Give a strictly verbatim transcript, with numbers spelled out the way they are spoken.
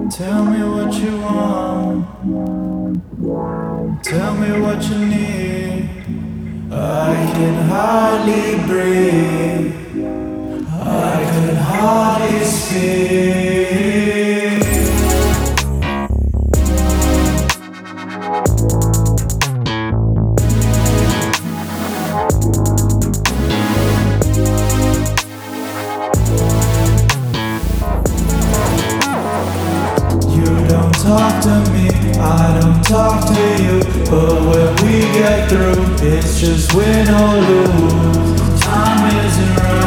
Tell me what you want, tell me what you need. I can hardly breathe, I can hardly speak. Talk to me, I don't talk to you, but when we get through, it's just win or lose. Time isn't right.